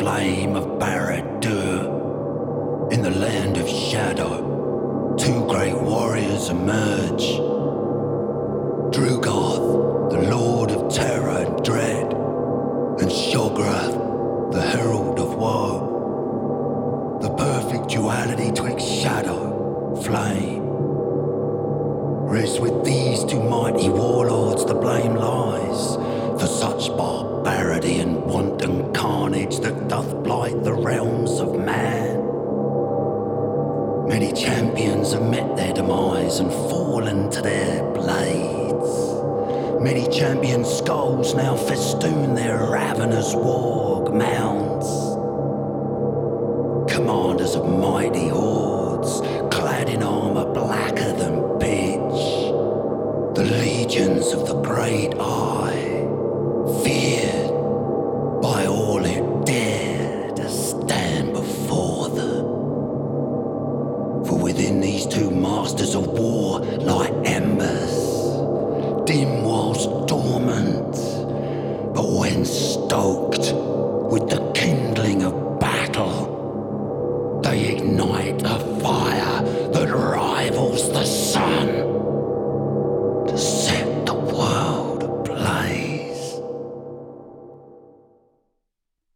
flame of Barad-dûr. In the land of shadow, two great warriors emerge. Drugoth, the lord of terror and dread, and Shograth, the herald of woe. The perfect duality twixt shadow, flame. It's with these two mighty warlords the blame lies, for such barbarity and wanton carnage that doth blight the realms of man. Many champions have met their demise and fallen to their blades. Many champion skulls now festoon their ravenous warg mounts. Commanders of mighty hordes, clad in armor blacker than pitch. The legions of the Great Eye, feared by all who dare to stand before them. For within these two masters of war lie embers, dim whilst dormant, but when stoked,